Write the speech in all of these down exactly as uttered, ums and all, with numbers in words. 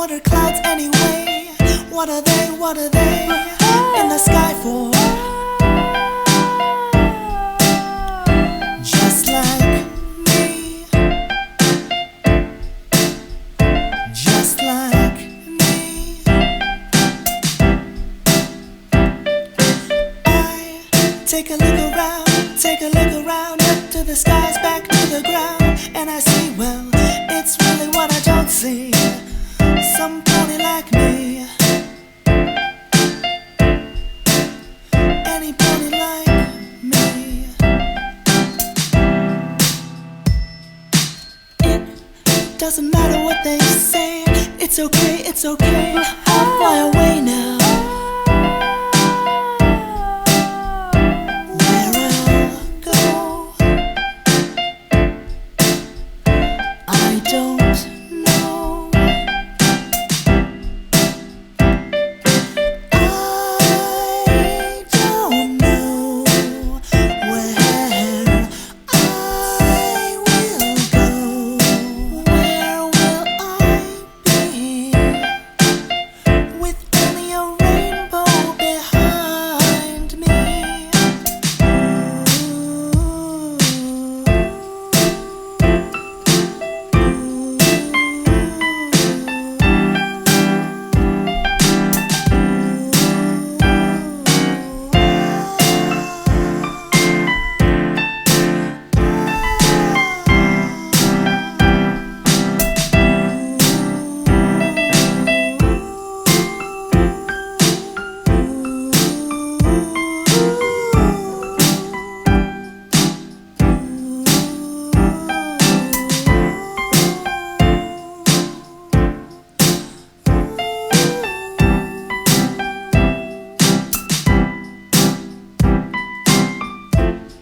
What are clouds anyway? What are they, what are they in the sky for? Just like me, just like me. I take a look around, take a look around, up to the skies, back to the ground, and I see, well, it's really what I don't see. Some pony like me, any pony like me. It doesn't matter what they say, it's okay, it's okay, I'll fly away now. Where I'll go, I don't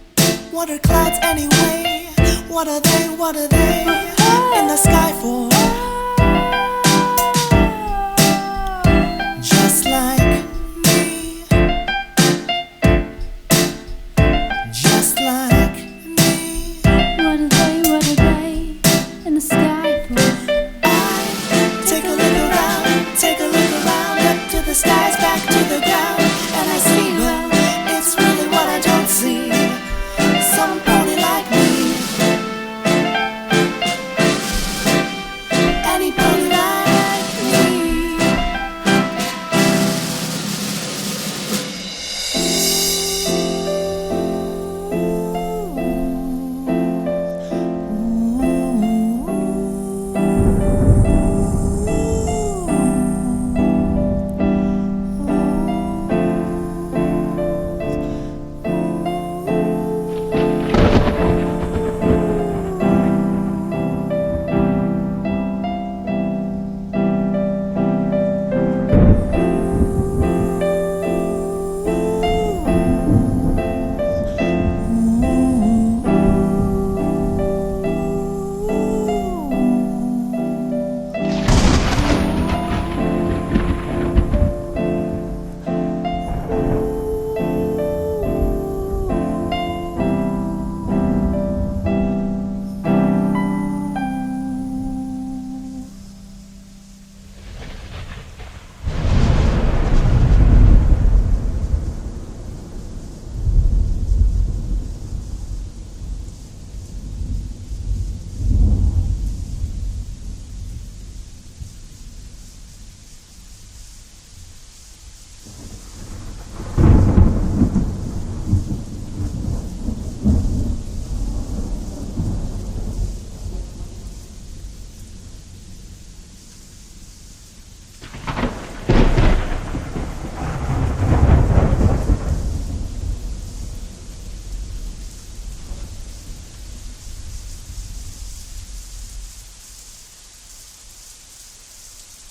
What are clouds anyway? What are they, what are they in the sky for?